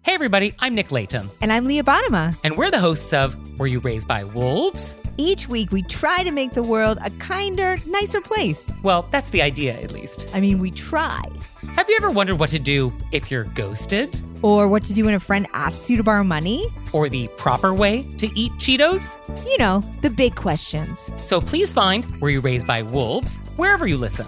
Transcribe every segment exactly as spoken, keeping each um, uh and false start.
Hey everybody, I'm Nick Layton. And I'm Leah Bottima. And we're the hosts of Were You Raised by Wolves? Each week we try to make the world a kinder, nicer place. Well, that's the idea, at least. I mean, we try. Have you ever wondered what to do if you're ghosted? Or what to do when a friend asks you to borrow money? Or the proper way to eat Cheetos? You know, the big questions. So please find Were You Raised by Wolves wherever you listen.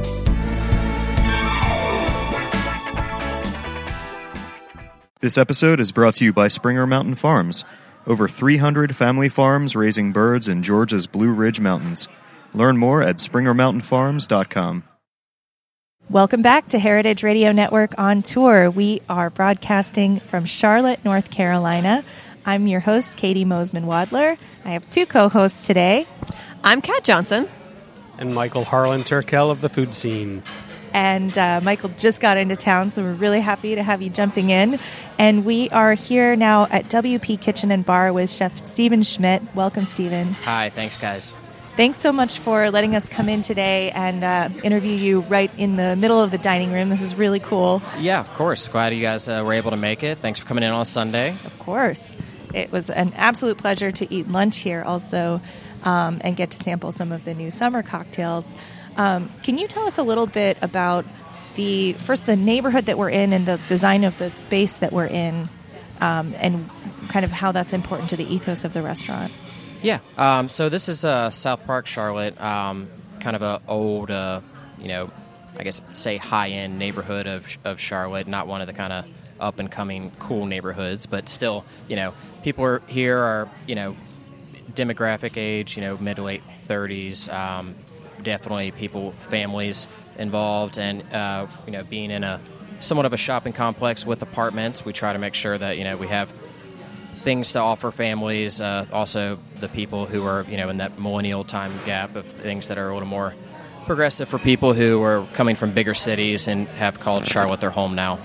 This episode is brought to you by Springer Mountain Farms. Over three hundred family farms raising birds in Georgia's Blue Ridge Mountains. Learn more at springer mountain farms dot com. Welcome back to Heritage Radio Network on Tour. We are broadcasting from Charlotte, North Carolina. I'm your host, Katie Mosman-Wadler. I have two co-hosts today. I'm Kat Johnson. And Michael Harlan Turkel of The Food Scene. And uh, Michael just got into town, so we're really happy to have you jumping in. And we are here now at W P Kitchen and Bar with Chef Stephen Schmidt. Welcome, Stephen. Hi, thanks, guys. Thanks so much for letting us come in today and uh, interview you right in the middle of the dining room. This is really cool. Yeah, of course. Glad you guys uh, were able to make it. Thanks for coming in on a Sunday. Of course. It was an absolute pleasure to eat lunch here also um, and get to sample some of the new summer cocktails. Um, can you tell us a little bit about the first the neighborhood that we're in and the design of the space that we're in, um, and kind of how that's important to the ethos of the restaurant? Yeah. Um, so this is uh, South Park, Charlotte, um, kind of a old, uh, you know, I guess say high end neighborhood of of Charlotte. Not one of the kind of up and coming cool neighborhoods, but still, you know, people are here are you know demographic age, you know, mid to late thirties. Um, Definitely people, families involved, and uh, you know, being in a somewhat of a shopping complex with apartments, we try to make sure that you know we have things to offer families. Uh, also, the people who are you know in that millennial time gap of things that are a little more progressive for people who are coming from bigger cities and have called Charlotte their home now.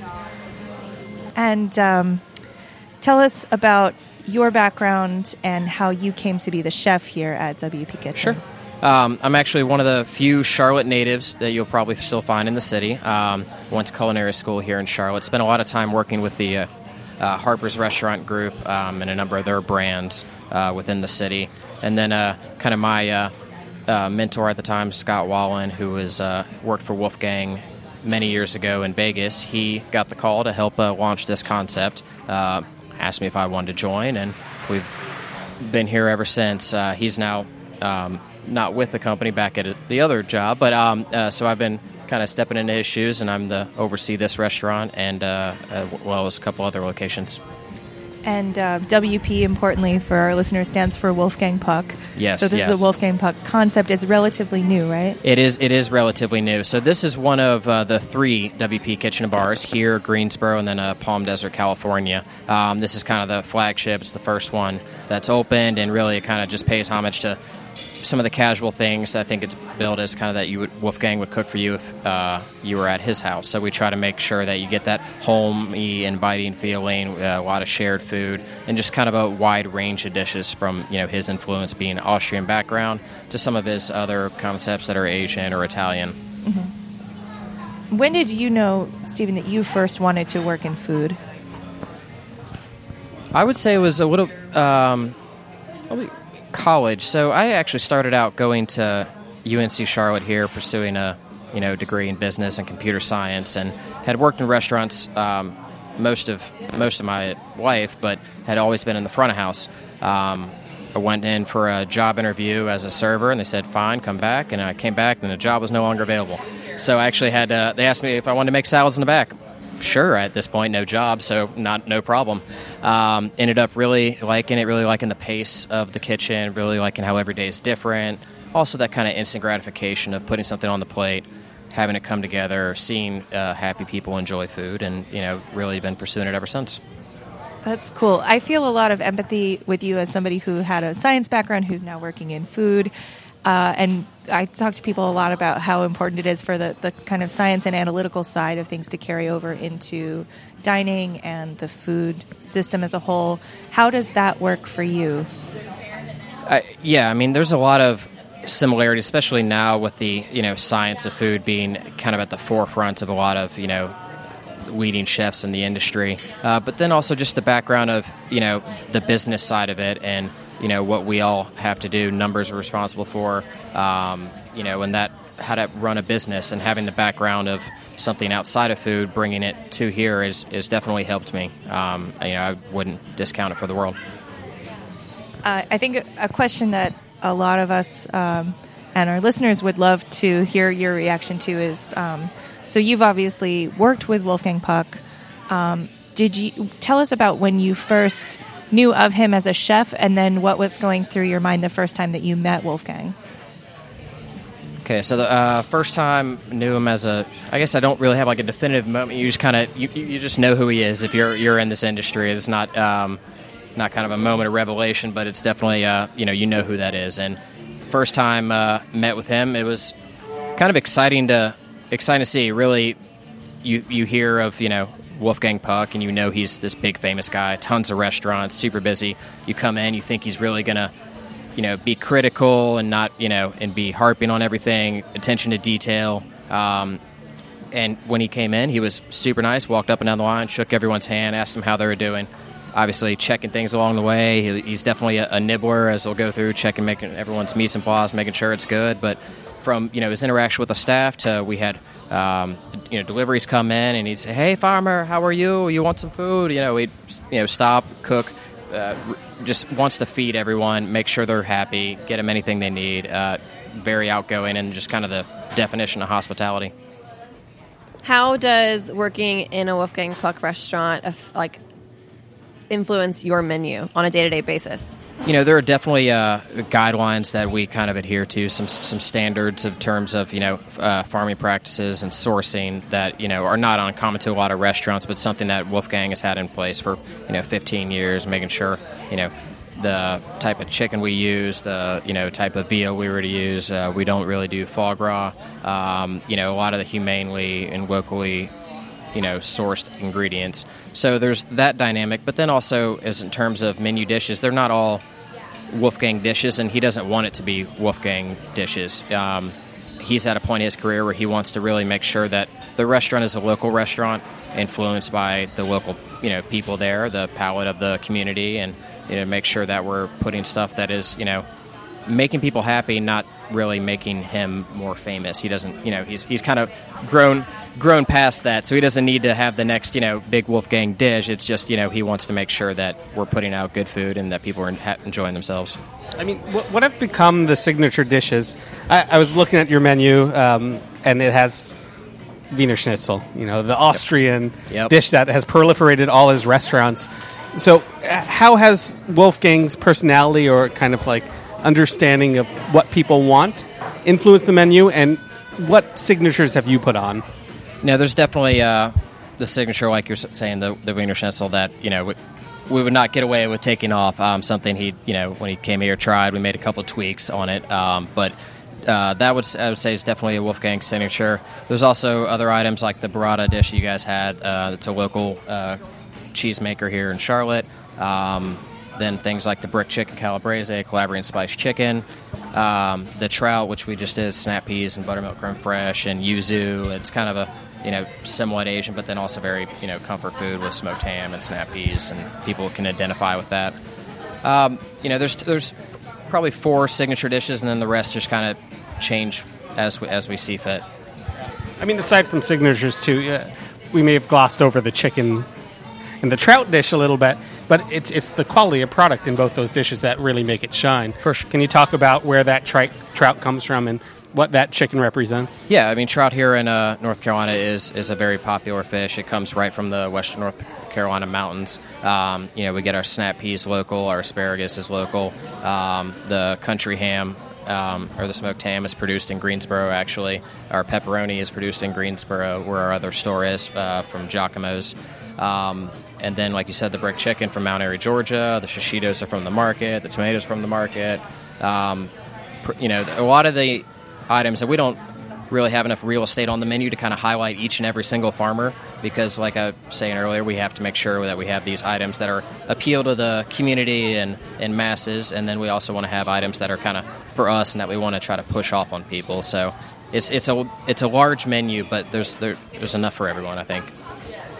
And um, tell us about your background and how you came to be the chef here at W P Kitchen. Sure. Um, I'm actually one of the few Charlotte natives that you'll probably still find in the city. Um, went to culinary school here in Charlotte. Spent a lot of time working with the uh, uh, Harper's Restaurant Group um, and a number of their brands uh, within the city. And then uh, kind of my uh, uh, mentor at the time, Scott Wallen, who was uh, worked for Wolfgang many years ago in Vegas. He got the call to help uh, launch this concept. Uh, asked me if I wanted to join, and we've been here ever since. Uh, he's now... Um, not with the company, back at the other job, but um, uh, so I've been kind of stepping into his shoes, and I'm the oversee this restaurant and uh, as well as a couple other locations. And uh, W P, importantly for our listeners, stands for Wolfgang Puck. Yes, So this yes. is a Wolfgang Puck concept. It's relatively new, right? It is. It is relatively new. So this is one of uh, the three W P Kitchen and Bars here, Greensboro, and then uh, Palm Desert, California. Um, this is kind of the flagship. It's the first one that's opened, and really it kind of just pays homage to some of the casual things. I think it's billed as kind of that you would, Wolfgang would cook for you if uh, you were at his house. So we try to make sure that you get that homey, inviting feeling, uh, a lot of shared food, and just kind of a wide range of dishes from you know his influence being Austrian background to some of his other concepts that are Asian or Italian. Mm-hmm. When did you know, Stephen, that you first wanted to work in food? I would say it was a little... Um, probably college. So I actually started out going to U N C Charlotte here, pursuing a you know degree in business and computer science, and had worked in restaurants um, most of most of my life, but had always been in the front of house. Um, I went in for a job interview as a server, and they said, "Fine, come back." And I came back, and the job was no longer available. So I actually had uh, they asked me if I wanted to make salads in the back. Sure, at this point, no job, so not no problem. Um, ended up really liking it, really liking the pace of the kitchen, really liking how every day is different. Also, that kind of instant gratification of putting something on the plate, having it come together, seeing uh, happy people enjoy food, and you know, really been pursuing it ever since. That's cool. I feel a lot of empathy with you as somebody who had a science background who's now working in food. Uh, and I talk to people a lot about how important it is for the, the kind of science and analytical side of things to carry over into dining and the food system as a whole. How does that work for you? Uh, yeah, I mean, there's a lot of similarity, especially now with the you know science of food being kind of at the forefront of a lot of you know leading chefs in the industry. Uh, but then also just the background of, you know, the business side of it and, you know, what we all have to do, numbers we're responsible for, um, you know, and that how to run a business, and having the background of something outside of food, bringing it to here is, is definitely helped me. Um, you know, I wouldn't discount it for the world. Uh, I think a question that a lot of us um, and our listeners would love to hear your reaction to is, um, so you've obviously worked with Wolfgang Puck. Um, did you tell us about when you first knew of him as a chef, and then what was going through your mind the first time that you met Wolfgang? Okay, so the uh, first time knew him as a, I guess I don't really have like a definitive moment. You just kind of, you, you just know who he is if you're you're in this industry. It's not um, not kind of a moment of revelation, but it's definitely, uh, you know, you know who that is. And first time uh, met with him, it was kind of exciting to exciting to see. Really, you you hear of, you know, Wolfgang Puck, and you know he's this big famous guy, tons of restaurants, super busy. You come in, you think he's really going to, you know, be critical and not, you know, and be harping on everything, attention to detail. Um, and when he came in, he was super nice, walked up and down the line, shook everyone's hand, asked them how they were doing. Obviously, checking things along the way. He, he's definitely a, a nibbler, as he'll go through, checking, making everyone's mise en place, making sure it's good. But from, you know, his interaction with the staff to we had, um, you know, deliveries come in, and he'd say, "Hey, farmer, how are you? You want some food?" You know, we'd, you know, stop, cook. Uh, just wants to feed everyone, make sure they're happy, get them anything they need. Uh, very outgoing, and just kind of the definition of hospitality. How does working in a Wolfgang Puck restaurant af- like influence your menu on a day-to-day basis? You know, there are definitely uh, guidelines that we kind of adhere to, some some standards in terms of, you know, uh, farming practices and sourcing that, you know, are not uncommon to a lot of restaurants, but something that Wolfgang has had in place for, you know, fifteen years, making sure, you know, the type of chicken we use, the, you know, type of veal we were to use. Uh, we don't really do foie gras. Um, you know, a lot of the humanely and locally, you know, sourced ingredients. So there's that dynamic, but then also as in terms of menu dishes, they're not all Wolfgang dishes, and he doesn't want it to be Wolfgang dishes. Um, he's at a point in his career where he wants to really make sure that the restaurant is a local restaurant, influenced by the local, you know, people there, the palate of the community, and, you know, make sure that we're putting stuff that is, you know, making people happy, not really making him more famous. He doesn't, you know, he's he's kind of grown grown past that, so he doesn't need to have the next, you know, big Wolfgang dish. It's just, you know, he wants to make sure that we're putting out good food and that people are enjoying themselves. I mean, what, what have become the signature dishes? I, I was looking at your menu, um, and it has Wiener Schnitzel, you know, the Austrian Yep. dish that has proliferated all his restaurants. So uh, how has Wolfgang's personality or kind of like understanding of what people want influenced the menu, and what signatures have you put on? No, there's definitely uh, the signature, like you're saying, the, the Wiener Schnitzel that, you know, we, we would not get away with taking off. Um, something he, you know, when he came here, tried. We made a couple tweaks on it, um, but uh, that would I would say is definitely a Wolfgang signature. There's also other items like the burrata dish you guys had. Uh, it's a local uh, cheesemaker here in Charlotte. Um, then things like the brick chicken calabrese, Calabrian spiced chicken, um, the trout, which we just did, snap peas and buttermilk creme fraiche, and yuzu. It's kind of a, you know, somewhat Asian, but then also very, you know, comfort food with smoked ham and snap peas, and people can identify with that. Um, you know, there's there's probably four signature dishes, and then the rest just kind of change as we, as we see fit. I mean, aside from signatures too, uh, we may have glossed over the chicken and the trout dish a little bit, but it's it's the quality of product in both those dishes that really make it shine. For sure. Can you talk about where that tri- trout comes from and what that chicken represents? Yeah, I mean, trout here in uh, North Carolina is, is a very popular fish. It comes right from the western North Carolina mountains. Um, you know, we get our snap peas local, our asparagus is local. Um, the country ham, um, or the smoked ham, is produced in Greensboro, actually. Our pepperoni is produced in Greensboro, where our other store is, uh, from Giacomo's. Um, and then, like you said, the brick chicken from Mount Airy, Georgia. The shishitos are from the market. The tomatoes from the market. Um, pr- you know, a lot of the items that we don't really have enough real estate on the menu to kind of highlight each and every single farmer, because like I was saying earlier, we have to make sure that we have these items that are appeal to the community and, and masses, and then we also want to have items that are kind of for us and that we want to try to push off on people. So it's it's a it's a large menu, but there's there, there's enough for everyone, I think.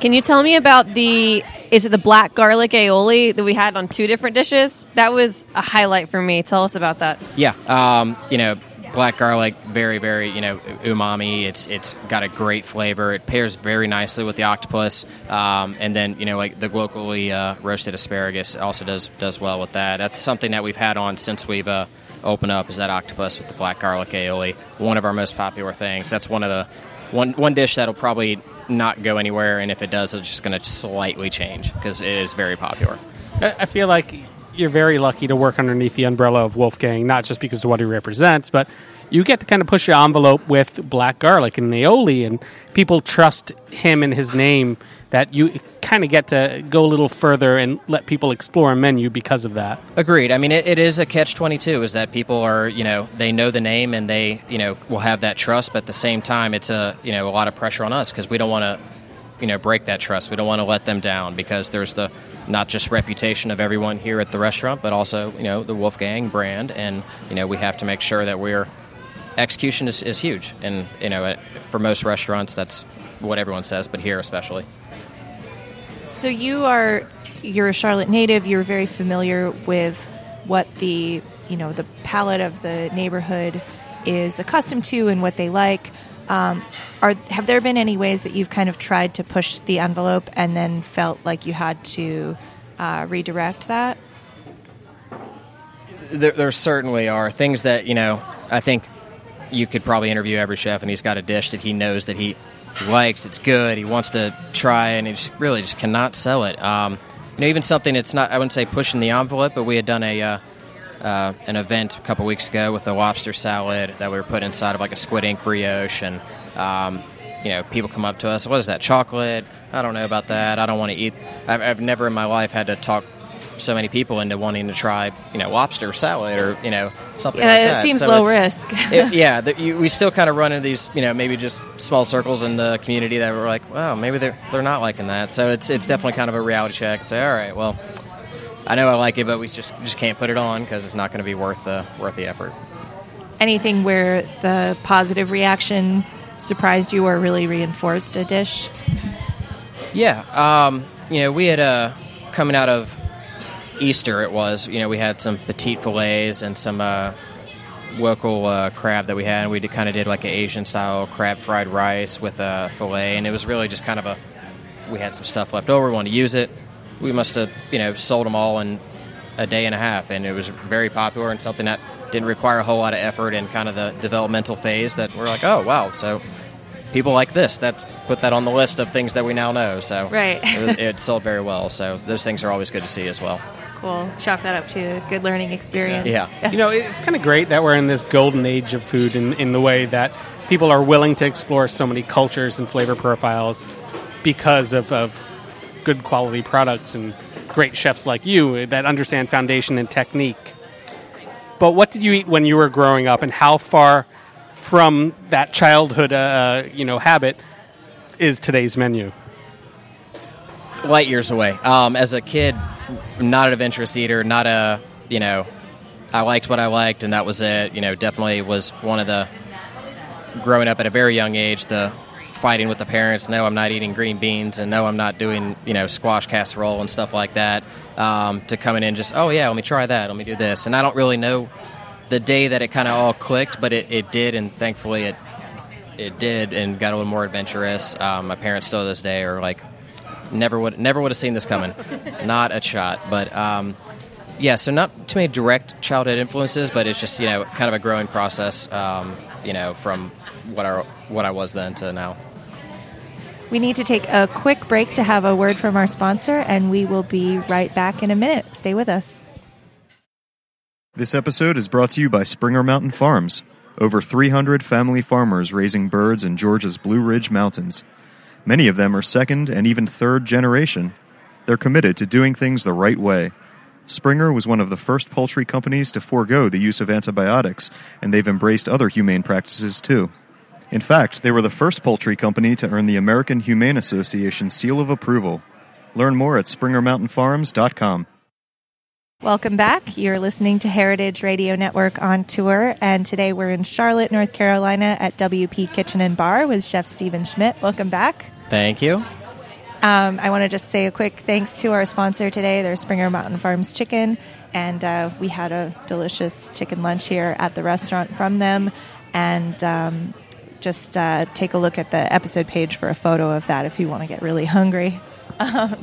Can you tell me about the, is it the black garlic aioli that we had on two different dishes? That was a highlight for me. Tell us about that. Yeah, um, you know, black garlic, very, very, you know, umami. It's it's got a great flavor. It pairs very nicely with the octopus. Um, and then, you know, like the locally uh, roasted asparagus also does does well with that. That's something that we've had on since we've uh, opened up, is that octopus with the black garlic aioli. One of our most popular things. That's one of the one one dish that'll probably not go anywhere, and if it does, it's just going to slightly change because it is very popular. I I feel like you're very lucky to work underneath the umbrella of Wolfgang, not just because of what he represents, but you get to kind of push your envelope with black garlic and aioli, and people trust him and his name, that you kind of get to go a little further and let people explore a menu because of that. Agreed. I mean, it, it is a catch twenty-two, is that people are, you know, they know the name and they, you know, will have that trust, but at the same time, it's a, you know, a lot of pressure on us because we don't want to, you know, break that trust. We don't want to let them down because there's the not just reputation of everyone here at the restaurant, but also, you know, the Wolfgang brand, and, you know, we have to make sure that we're, execution is, is huge, and, you know, for most restaurants, that's what everyone says, but here especially. So you are, you're a Charlotte native, you're very familiar with what the, you know, the palate of the neighborhood is accustomed to and what they like. Um, are have there been any ways that you've kind of tried to push the envelope and then felt like you had to uh, redirect that? There, there certainly are things that, you know, I think you could probably interview every chef and he's got a dish that he knows that he likes, it's good, he wants to try, and he just really just cannot sell it. Um, you know, even something that's not, I wouldn't say pushing the envelope, but we had done a uh, uh, an event a couple weeks ago with a lobster salad that we were putting inside of like a squid ink brioche, and um, you know, people come up to us, what is that, chocolate? I don't know about that, I don't want to eat. I've, I've never in my life had to talk so many people into wanting to try, you know, lobster salad or, you know, something yeah, like that. It seems so low risk. it, yeah, the, you, we still kind of run into these, you know, maybe just small circles in the community that we're like, wow, maybe they're they're not liking that. So it's it's definitely kind of a reality check and say, all right, well, I know I like it, but we just just can't put it on because it's not going to be worth the worth the effort. Anything where the positive reaction surprised you or really reinforced a dish? Yeah, um, you know, we had uh, coming out of Easter, it was, you know, we had some petite fillets and some uh, local uh, crab that we had, and we kind of did like an Asian style crab fried rice with a fillet, and it was really just kind of a, we had some stuff left over, we wanted to use it. We must have, you know, sold them all in a day and a half, and it was very popular and something that didn't require a whole lot of effort and kind of the developmental phase that we're like, oh, wow, so people like this, that's put that on the list of things that we now know. So right. it, was, it sold very well, so those things are always good to see as well. Cool. Chalk that up to a good learning experience. Yeah. You know, it's kind of great that we're in this golden age of food in, in the way that people are willing to explore so many cultures and flavor profiles because of, of good quality products and great chefs like you that understand foundation and technique. But what did you eat when you were growing up, and how far from that childhood uh, you know, habit is today's menu? Light years away. Um, as a kid, not an adventurous eater, not a, you know, I liked what I liked, and that was it. You know, definitely was one of the, growing up at a very young age, the fighting with the parents, no, I'm not eating green beans, and no, I'm not doing, you know, squash casserole and stuff like that, um, to coming in just, oh, yeah, let me try that, let me do this. And I don't really know the day that it kind of all clicked, but it, it did, and thankfully it it did, and got a little more adventurous. Um, my parents still to this day are like, never would never would have seen this coming. Not a shot. But, um, yeah, so not too many direct childhood influences, but it's just, you know, kind of a growing process, um, you know, from what I, what I was then to now. We need to take a quick break to have a word from our sponsor, and we will be right back in a minute. Stay with us. This episode is brought to you by Springer Mountain Farms. Over three hundred family farmers raising birds in Georgia's Blue Ridge Mountains. Many of them are second and even third generation. They're committed to doing things the right way. Springer was one of the first poultry companies to forego the use of antibiotics, and they've embraced other humane practices too. In fact, they were the first poultry company to earn the American Humane Association seal of approval. Learn more at springer mountain farms dot com. Welcome back. You're listening to Heritage Radio Network on tour, and today we're in Charlotte, North Carolina at W P Kitchen and Bar with Chef Stephen Schmidt. Welcome back. Thank you. Um, I want to just say a quick thanks to our sponsor today. They're Springer Mountain Farms Chicken, and uh, we had a delicious chicken lunch here at the restaurant from them. And um, just uh, take a look at the episode page for a photo of that if you want to get really hungry. Um,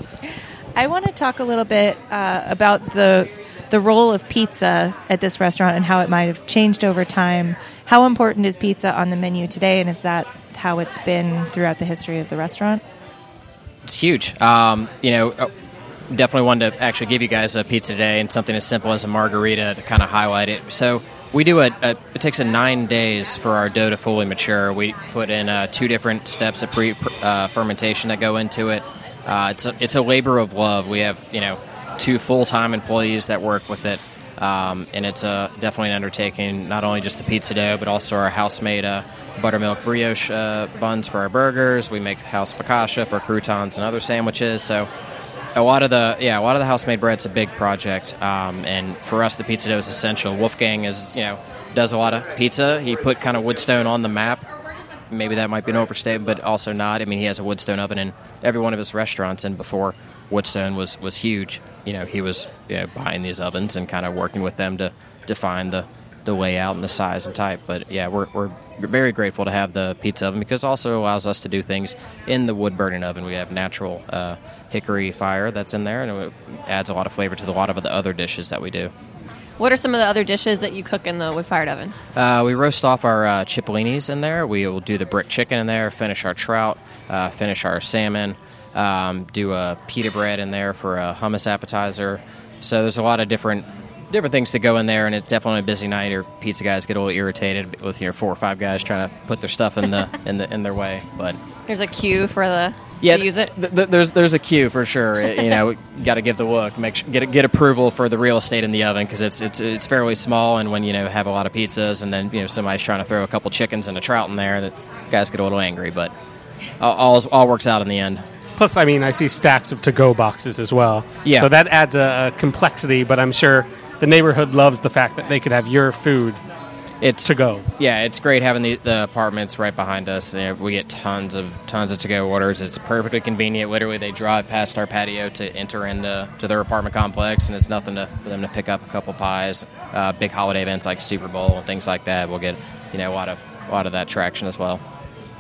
I want to talk a little bit uh, about the the role of pizza at this restaurant and how it might have changed over time. How important is pizza on the menu today, and is that how it's been throughout the history of the restaurant? It's huge. Um, you know, definitely wanted to actually give you guys a pizza today and something as simple as a margarita to kind of highlight it. So we do a, a it takes a nine days for our dough to fully mature. We put in uh, two different steps of pre uh, fermentation that go into it. Uh, it's a, it's a labor of love. We have, you know, two full-time employees that work with it, um, and it's a, definitely an undertaking, not only just the pizza dough, but also our house-made uh, buttermilk brioche uh, buns for our burgers. We make house focaccia for croutons and other sandwiches. So a lot of the yeah, a lot of the house-made bread's a big project, um, and for us, the pizza dough is essential. Wolfgang is, you know, does a lot of pizza. He put kind of Woodstone on the map. Maybe that might be an overstatement, but also not. I mean, he has a Woodstone oven in every one of his restaurants, and before Woodstone was, was huge, you know, he was, you know, buying these ovens and kind of working with them to define the, the layout and the size and type. But, yeah, we're, we're very grateful to have the pizza oven because it also allows us to do things in the wood-burning oven. We have natural uh, hickory fire that's in there, and it adds a lot of flavor to the, a lot of the other dishes that we do. What are some of the other dishes that you cook in the wood-fired oven? Uh, we roast off our uh, cipollinis in there. We will do the brick chicken in there, finish our trout, uh, finish our salmon, um, do a pita bread in there for a hummus appetizer. So there's a lot of different different things to go in there, and it's definitely a busy night. Your pizza guys get a little irritated with your four or five guys trying to put their stuff in the in the in their way. But there's a queue for the yeah, to use it. Th- th- there's there's a queue for sure. It, you know, got to give the look, make sure, get get approval for the real estate in the oven because it's it's it's fairly small. And when you know have a lot of pizzas, and then you know somebody's trying to throw a couple chickens and a trout in there, that guys get a little angry. But all all, all works out in the end. Plus, I mean, I see stacks of to-go boxes as well. Yeah. So that adds a, a complexity, but I'm sure the neighborhood loves the fact that they could have your food it's to go. Yeah, it's great having the, the apartments right behind us. You know, we get tons of tons of to-go orders. It's perfectly convenient. Literally, they drive past our patio to enter into to their apartment complex, and it's nothing to, for them to pick up a couple pies. Uh, big holiday events like Super Bowl and things like that, we'll get you know a lot of a lot of that traction as well.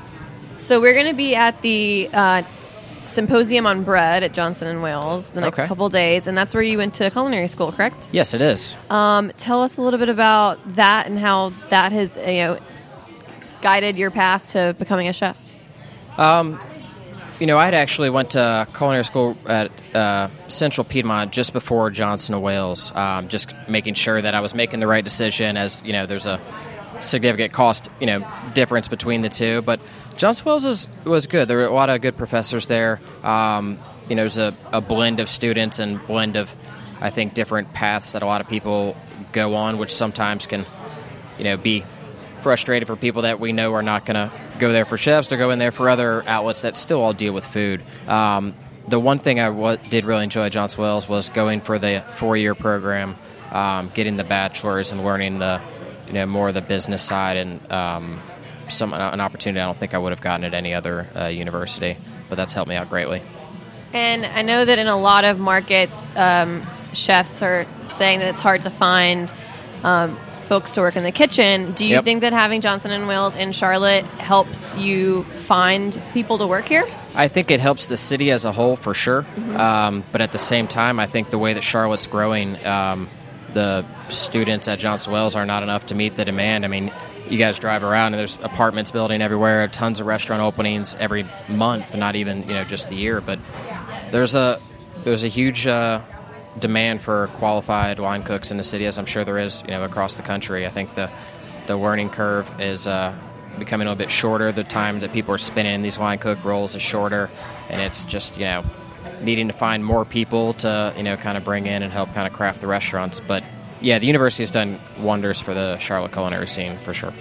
So we're going to be at the uh, Symposium on Bread at Johnson and Wales the next Okay. couple days, and that's where you went to culinary school, correct? Yes, it is. Um, tell us a little bit about that and how that has you know guided your path to becoming a chef. Um, you know, I had actually went to culinary school at uh, Central Piedmont just before Johnson and Wales, um, just making sure that I was making the right decision. As you know, there's a significant cost, you know, difference between the two. But Johnson Wales is, was good. There were a lot of good professors there. Um, you know, there's a, a blend of students and blend of, I think, different paths that a lot of people go on, which sometimes can, you know, be frustrated for people that we know are not going to go there for chefs. They're going there for other outlets that still all deal with food. Um, the one thing I w- did really enjoy at Johnson Wales was going for the four-year program, um, getting the bachelor's and learning the you know, more of the business side and um, some an opportunity I don't think I would have gotten at any other uh, university, but that's helped me out greatly. And I know that in a lot of markets, um, chefs are saying that it's hard to find um, folks to work in the kitchen. Do you Yep. think that having Johnson and Wales in Charlotte helps you find people to work here? I think it helps the city as a whole for sure, mm-hmm. um, but at the same time, I think the way that Charlotte's growing, um, the students at Johnson Wales are not enough to meet the demand. I mean, you guys drive around and there's apartments building everywhere, tons of restaurant openings every month, not even you know just the year. But there's a there's a huge uh, demand for qualified line cooks in the city, as I'm sure there is you know across the country. I think the the learning curve is uh, becoming a little bit shorter. The time that people are spending in these line cook roles is shorter, and it's just you know. needing to find more people to, you know, kind of bring in and help kind of craft the restaurants. But, yeah, the university has done wonders for the Charlotte culinary scene, for sure.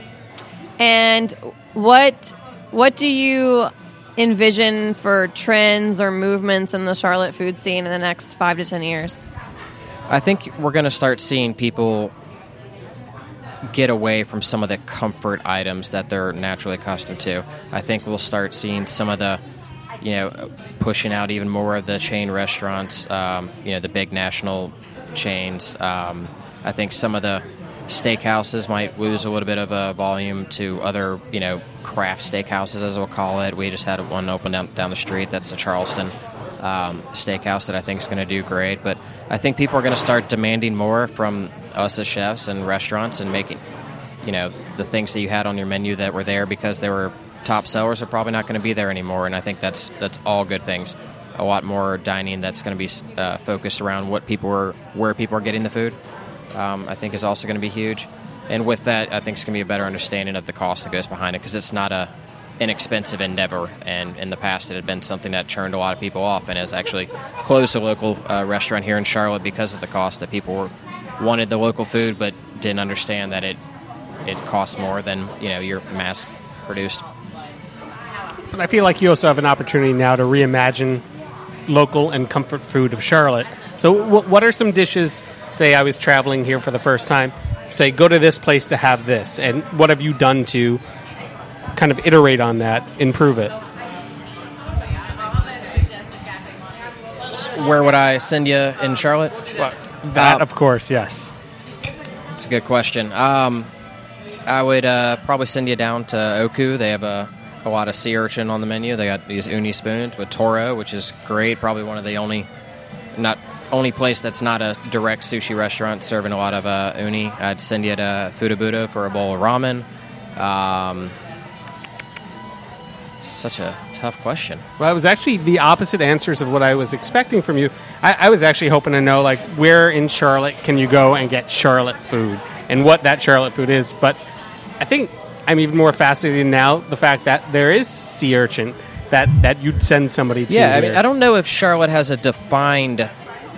And what what do you envision for trends or movements in the Charlotte food scene in the next five to ten years? I think we're going to start seeing people get away from some of the comfort items that they're naturally accustomed to. I think we'll start seeing some of the you know, pushing out even more of the chain restaurants, um, you know, the big national chains. Um, I think some of the steakhouses might lose a little bit of a volume to other, you know, craft steakhouses, as we'll call it. We just had one open down, down the street. That's the Charleston um, Steakhouse that I think is going to do great. But I think people are going to start demanding more from us as chefs and restaurants and making, you know, the things that you had on your menu that were there because they were top sellers are probably not going to be there anymore. And I think that's that's all good things. A lot more dining that's going to be uh, focused around what people are, where people are getting the food. Um, I think is also going to be huge. And with that, I think it's going to be a better understanding of the cost that goes behind it because it's not a inexpensive endeavor. And in the past, it had been something that turned a lot of people off and has actually closed a local uh, restaurant here in Charlotte because of the cost that people were, wanted the local food but didn't understand that it it costs more than, you know, your mass produced. And I feel like you also have an opportunity now to reimagine local and comfort food of Charlotte. So w- what are some dishes, say I was traveling here for the first time, say go to this place to have this, and what have you done to kind of iterate on that, improve it? Where would I send you in Charlotte? Well, that, Um, of course, yes. It's a good question. Um, I would uh, probably send you down to Oku. They have a, a lot of sea urchin on the menu. They got these uni spoons with toro, which is great. Probably one of the only, not only place that's not a direct sushi restaurant serving a lot of uh, uni. I'd send you to Fudabudo for a bowl of ramen. Um, such a tough question. Well, it was actually the opposite answers of what I was expecting from you. I, I was actually hoping to know, like, where in Charlotte can you go and get Charlotte food and what that Charlotte food is. But I think I'm even more fascinated now the fact that there is sea urchin that, that you'd send somebody to. Yeah, I here. mean, I don't know if Charlotte has a defined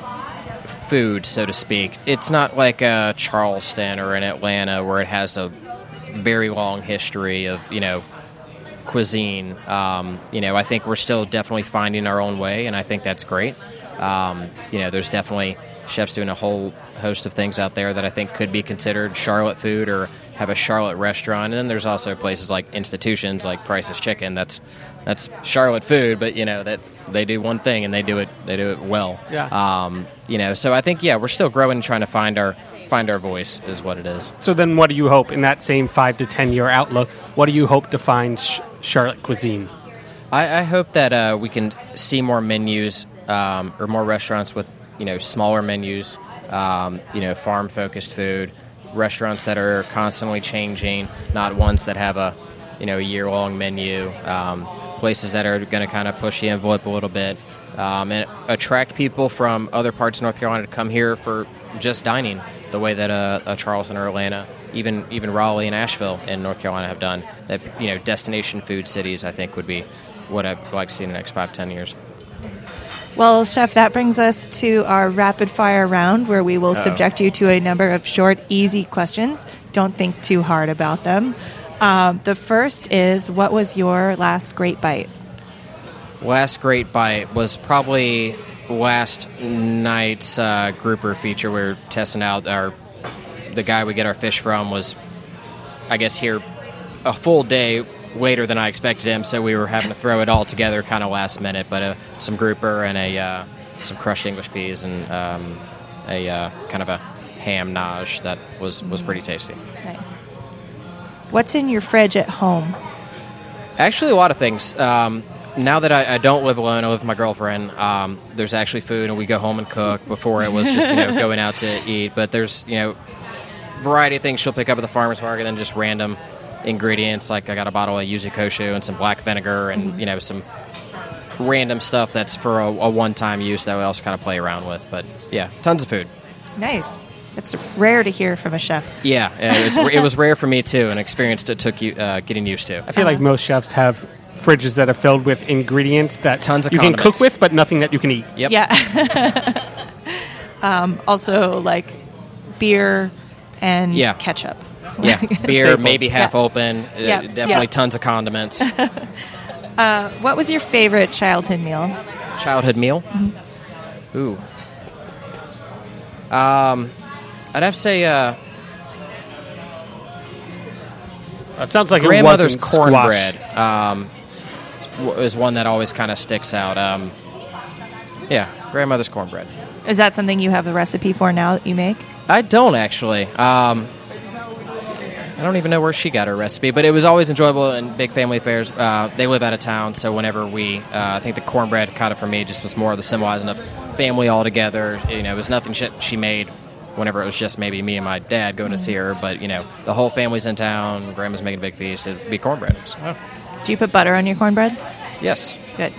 food, so to speak. It's not like a Charleston or in Atlanta where it has a very long history of, you know, cuisine. Um, you know, I think we're still definitely finding our own way, and I think that's great. Um, you know, there's definitely chefs doing a whole host of things out there that I think could be considered Charlotte food or have a Charlotte restaurant. And then there's also places like institutions like Price's Chicken. That's that's Charlotte food, but you know that they do one thing and they do it they do it well. Yeah. Um, you know, so I think yeah, we're still growing and trying to find our find our voice is what it is. So then what do you hope in that same five to ten year outlook? What do you hope defines sh- Charlotte cuisine? I, I hope that uh, we can see more menus um, or more restaurants with, you know, smaller menus, um, you know, farm-focused food, restaurants that are constantly changing, not ones that have a, you know, a year-long menu, um, places that are going to kind of push the envelope a little bit, um, and attract people from other parts of North Carolina to come here for just dining, the way that a, a Charleston or Atlanta, even even Raleigh and Asheville in North Carolina have done. That, you know, destination food cities, I think, would be what I'd like to see in the next five, ten years. Well, Chef, that brings us to our rapid fire round where we will subject you to a number of short, easy questions. Don't think too hard about them. Um, the first is, what was your last great bite? Last great bite was probably last night's uh, grouper feature. We were testing out our the guy we get our fish from was, I guess, here a full day later than I expected him, so we were having to throw it all together kind of last minute. But uh, some grouper and a uh, some crushed English peas and um, a uh, kind of a ham nage that was, was pretty tasty. Nice. What's in your fridge at home? Actually, a lot of things. Um, now that I, I don't live alone, I live with my girlfriend. Um, there's actually food, and we go home and cook. Before it was just, you know, going out to eat. But there's, you know, variety of things she'll pick up at the farmer's market, and just random ingredients. Like I got a bottle of yuzu koshu and some black vinegar, and you know, some random stuff that's for a, a one-time use that we also kind of play around with. But yeah, tons of food. Nice. It's rare to hear from a chef. Yeah, yeah it's, it was rare for me too, an experience that took you uh, getting used to. I feel like most chefs have fridges that are filled with ingredients that Tons of you can condiments. cook with, but nothing that you can eat. Yep. Yeah. um, also, like beer and Yeah. ketchup. Yeah, beer, Staples. maybe half Yeah. open. uh, Yeah, Definitely yeah. tons of condiments. Uh, what was your favorite childhood meal? Childhood meal? Mm-hmm. Ooh. Um, I'd have to say uh, It sounds like grandmother's it wasn't cornbread. squash. Um, is one that always kind of sticks out. Um, yeah, grandmother's cornbread. Is that something you have the recipe for now that you make? I don't actually. Um, I don't even know where she got her recipe, but it was always enjoyable in big family affairs. Uh, they live out of town, so whenever we, uh, I think the cornbread kind of for me just was more of the symbolizing of family all together. You know, it was nothing she, she made whenever it was just maybe me and my dad going to see her, but you know, the whole family's in town. Grandma's making a big feast. It'd be cornbread. So, oh. Do you put butter on your cornbread? Yes. Good.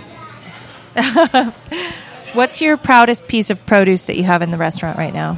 What's your proudest piece of produce that you have in the restaurant right now?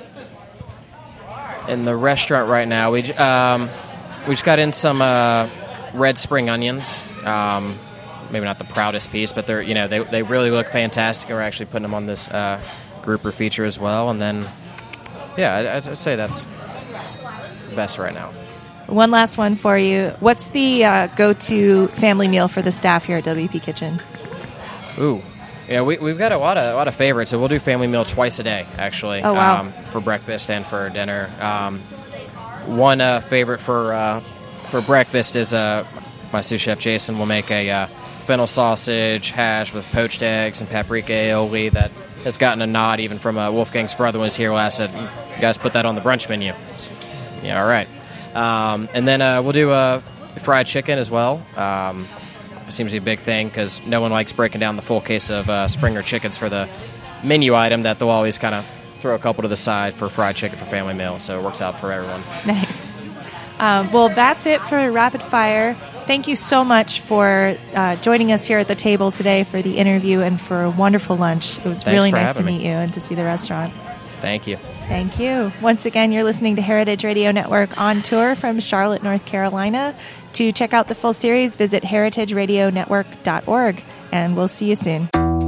In the restaurant right now, we j- um, we just got in some uh, red spring onions. Um, maybe not the proudest piece, but they're you know they they really look fantastic. And we're actually putting them on this uh, grouper feature as well. And then, yeah, I'd, I'd say that's the best right now. One last one for you. What's the uh, go-to family meal for the staff here at W P Kitchen? Ooh. Yeah, we, we've got a lot of a lot of favorites, so we'll do family meal twice a day, actually. Oh, wow. Um, for breakfast and for dinner. Um, one uh, favorite for uh, for breakfast is uh, my sous chef Jason will make a uh, fennel sausage hash with poached eggs and paprika aioli that has gotten a nod even from uh, Wolfgang's brother when he was here last. Said, you guys put that on the brunch menu. So, yeah, all right. Um, and then uh, we'll do uh, fried chicken as well. Um, seems to be a big thing because no one likes breaking down the full case of uh, Springer chickens for the menu item that they'll always kind of throw a couple to the side for fried chicken for family meal. So it works out for everyone. Nice. Um, well, that's it for Rapid Fire. Thank you so much for uh, joining us here at the table today for the interview and for a wonderful lunch. It was Thanks really for nice to having meet me. you and to see the restaurant. Thank you. Thank you. Once again, you're listening to Heritage Radio Network on tour from Charlotte, North Carolina. To check out the full series, visit heritage radio network dot org, and we'll see you soon.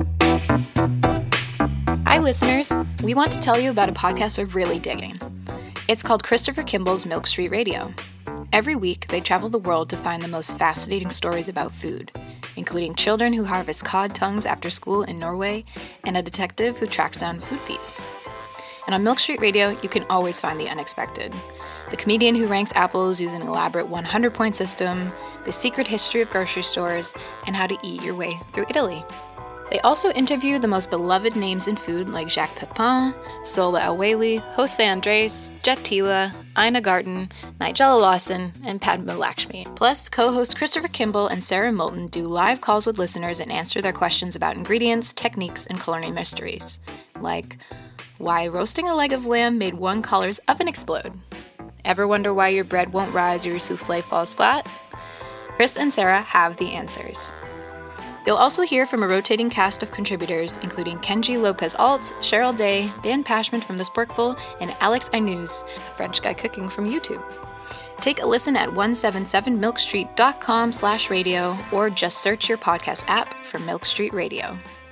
Hi, listeners. We want to tell you about a podcast we're really digging. It's called Christopher Kimball's Milk Street Radio. Every week, they travel the world to find the most fascinating stories about food, including children who harvest cod tongues after school in Norway and a detective who tracks down food thieves. And on Milk Street Radio, you can always find the unexpected. The comedian who ranks apples using an elaborate one hundred point system, the secret history of grocery stores, and how to eat your way through Italy. They also interview the most beloved names in food like Jacques Pepin, Sola El-Waylly, Jose Andres, Jet Tila, Ina Garten, Nigella Lawson, and Padma Lakshmi. Plus, co-hosts Christopher Kimball and Sarah Moulton do live calls with listeners and answer their questions about ingredients, techniques, and culinary mysteries. Like, why roasting a leg of lamb made one caller's oven explode? Ever wonder why your bread won't rise or your souffle falls flat? Chris and Sarah have the answers. You'll also hear from a rotating cast of contributors, including Kenji Lopez-Alt, Cheryl Day, Dan Pashman from The Sporkful, and Alex Ainuz, a French guy cooking from YouTube. Take a listen at one seventy-seven milk street dot com slash radio or just search your podcast app for Milk Street Radio.